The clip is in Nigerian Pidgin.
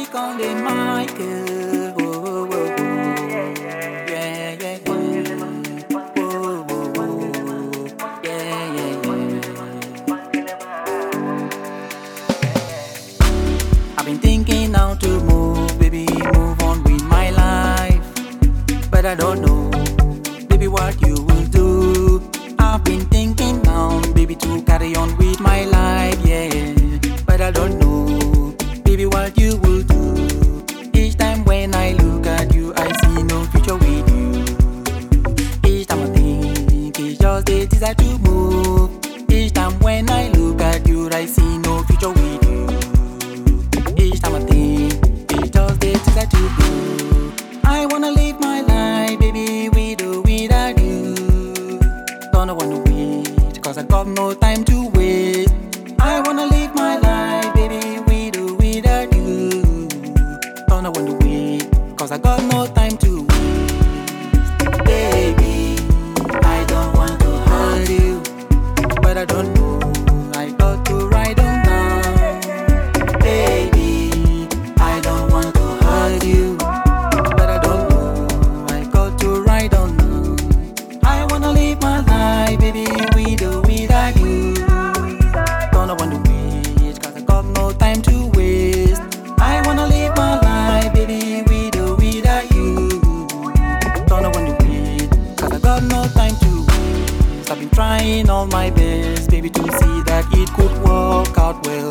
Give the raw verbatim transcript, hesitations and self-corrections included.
call him Michael. Whoa, whoa, whoa, whoa. Yeah, yeah, yeah. Whoa, whoa, whoa. Yeah, yeah, yeah. I've been thinking how to move, baby, move on with my life, but I don't know, baby, what you will do. I've been thinking now, baby, to carry on with my life, yeah, but I don't know, baby, what you will do. Each time when I look at you, I see no future with you. Each time I think it's just the desire to move. Each time when I look at you, I see no future with you. Each time I think it's just the desire to go. I wanna live my life, baby, with or without you. Don't wanna wait, cause I got no time to waste. I wanna live my life, baby, with or without you. Don't wanna wait, cause I got no time to waste. Baby, I don't want to hurt you, but I don't know, I got to ride on down. Baby, I don't want to hurt you, but I don't know, I got to ride on down. I wanna live my life, baby, with or without you. Don't wanna wait, cause I got no time to waste. I wanna live my life, baby, with or without you. Don't wanna wait, cause I got no time to waste. I've been trying all my best, baby, to see that it could work out well.